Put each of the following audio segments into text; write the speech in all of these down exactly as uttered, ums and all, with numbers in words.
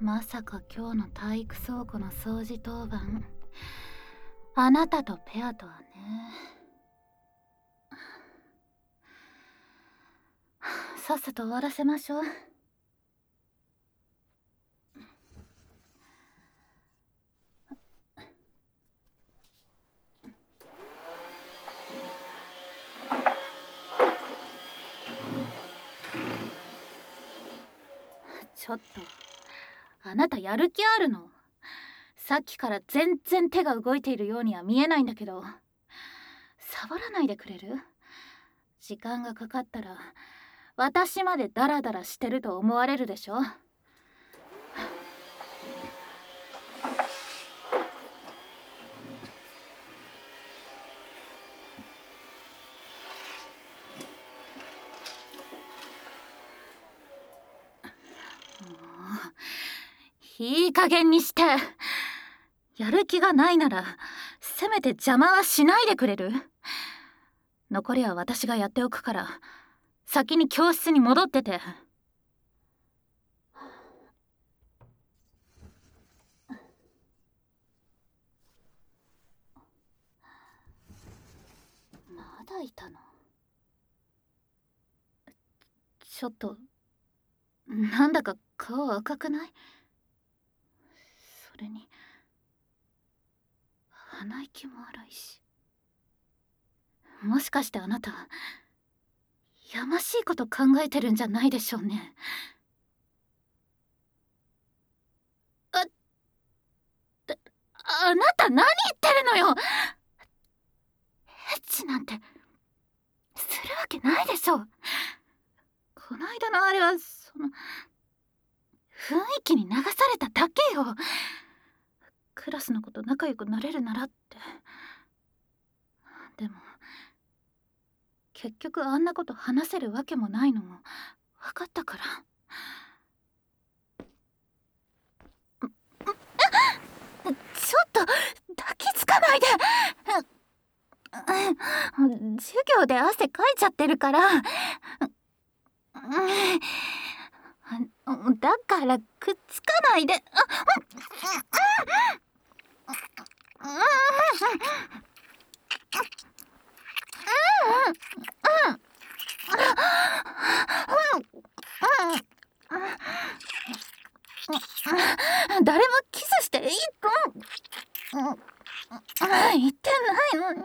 まさか今日の体育倉庫の掃除当番、あなたとペアとはね。さっさと終わらせましょう。ちょっと、あなたやる気あるの？さっきから全然手が動いているようには見えないんだけど、サボらないでくれる？時間がかかったら私までダラダラしてると思われるでしょ。いい加減にして。やる気がないならせめて邪魔はしないでくれる？残りは私がやっておくから先に教室に戻ってて。まだいたの？ちょっとなんだか顔赤くない？それに鼻息も荒いし。もしかしてあなたやましいこと考えてるんじゃないでしょうね。あ、だあなた何言ってるのよ。エッチなんてするわけないでしょ。この間のあれはその雰囲気に流されただけよ。クラスの子と仲良くなれるならって。でも結局あんなこと話せるわけもないのも分かったから。ちょっと抱きつかないで。授業で汗かいちゃってるから。だからくっつかないで。誰もキスしていいと言ってないのに。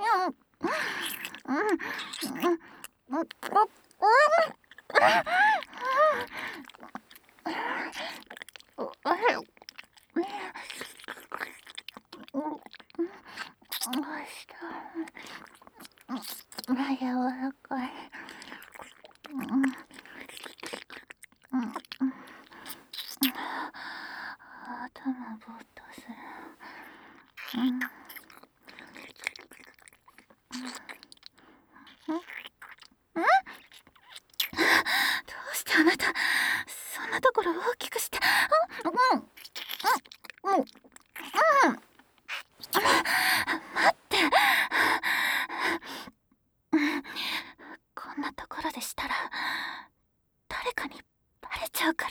柔らかい。頭ぼーっとする。どうしてあなたそんなところ大きくして。うんうんうんうん。待って。こんなところでしたら誰かにバレちゃうから。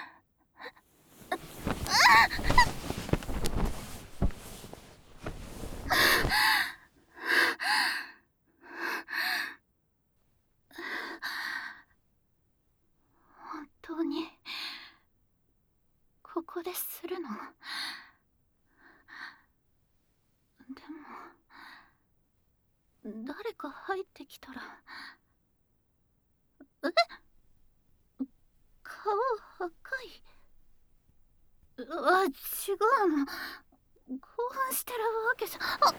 本当にここでするの？でも誰か入ってきたら。え？顔赤い。あ、違うの。興奮してるわけじゃ。あ、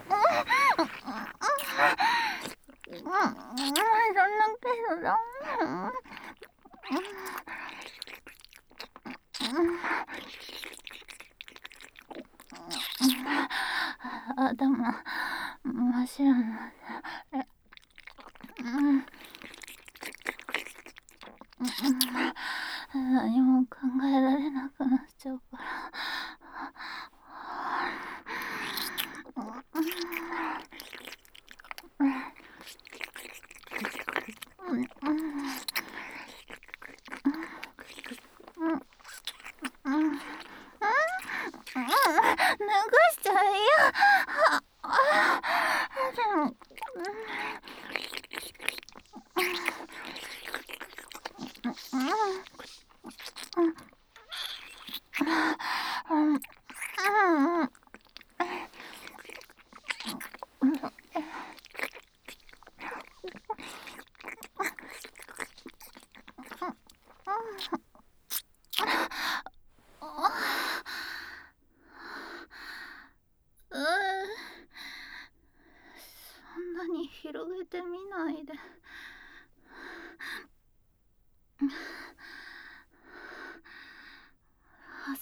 うん、うん、そんなけどだ。頭真っ白になって。うん何も考えられなくなっちゃうから。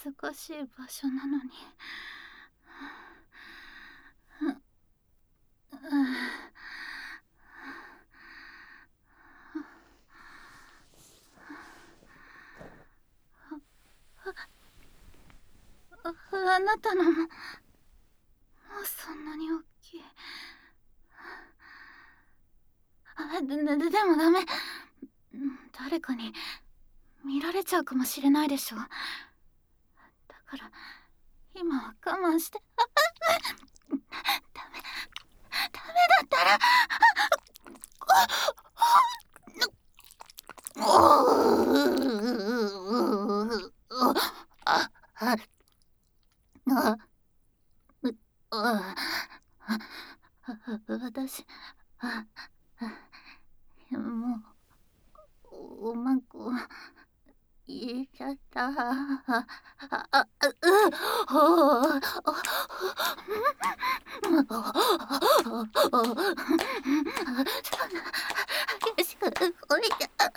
難しい場所なのに。あ, あなたのももうそんなに大きい。あ で, で, でもダメ。誰かに見られちゃうかもしれないでしょ。だから今は我慢して。あダメダメだったら。私もうおまんこ言えちゃった。ああうほ激しく動いちゃ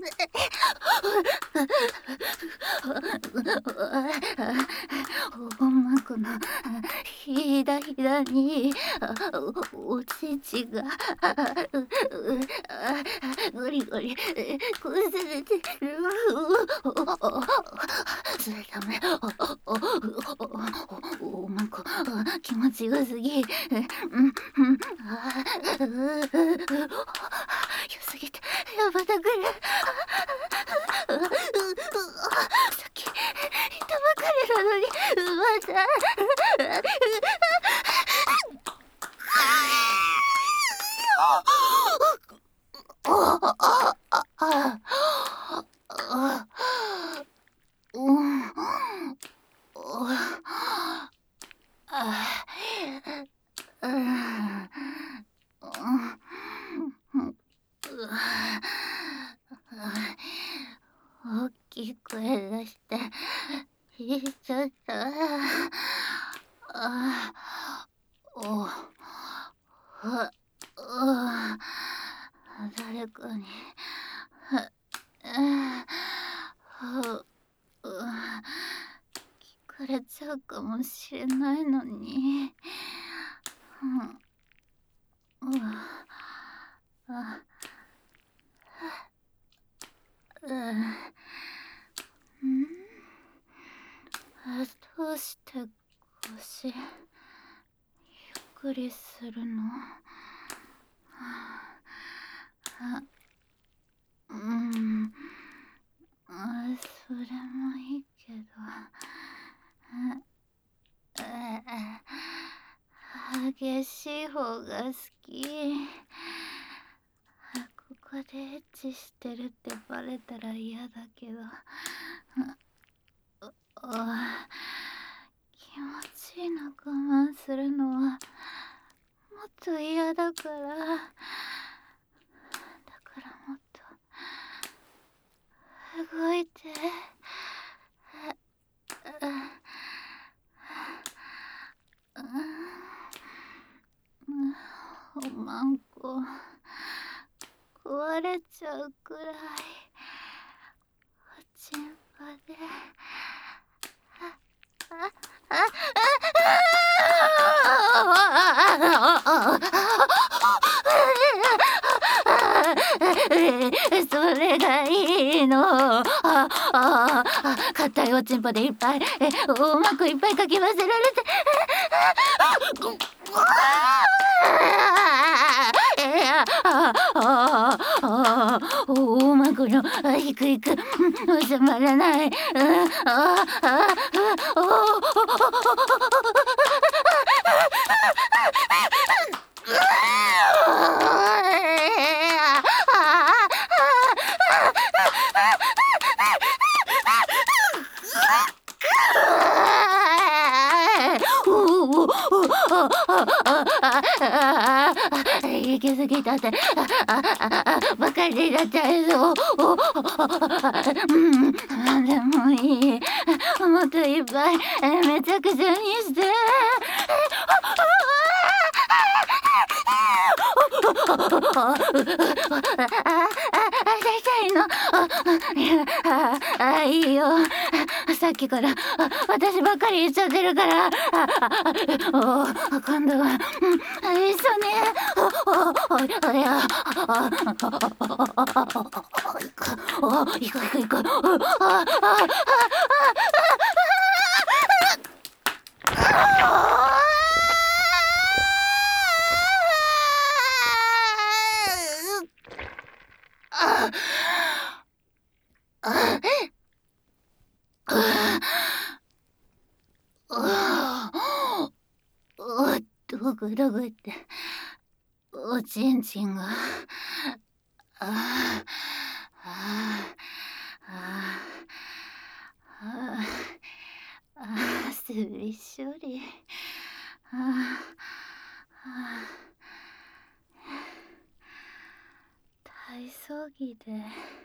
おまんこのひだひだにお乳がゴリゴリこすれてる。それダメ。おまんこ気持ちよすぎ。うんうん。良すぎてやばたくれ。さっき言ったばかりなのにまた。大きい声出して言っちゃった。あおあ誰かに聞かれちゃうかもしれないのに。うん、あうんどうして腰ゆっくりするの？あうんあそれもいいけど激しい方が好き。ここでエッチしてるってバレたら嫌だけど気持ちいいの我慢するのはもっと嫌だから。だからもっと動いて。おまんこ壊れちゃうくらいおちんぽで。それがいいの。硬いおちんぽでいっぱいおまんこいっぱいかき混ぜられて。おまんこのひくひく収まらない。行き過ぎたってバカになっちゃうぞ。うんでもいい。もっといっぱいめちゃくちゃにして。痛いの。 の。あいやああいいよ。さっきからあ私ばっかり言っちゃってるから。ああお今度は、うん、一緒に。ああいやああ行く行く行く。ああどぐどぐっておちんちんが。ああああああすびしょり。ああ体操着で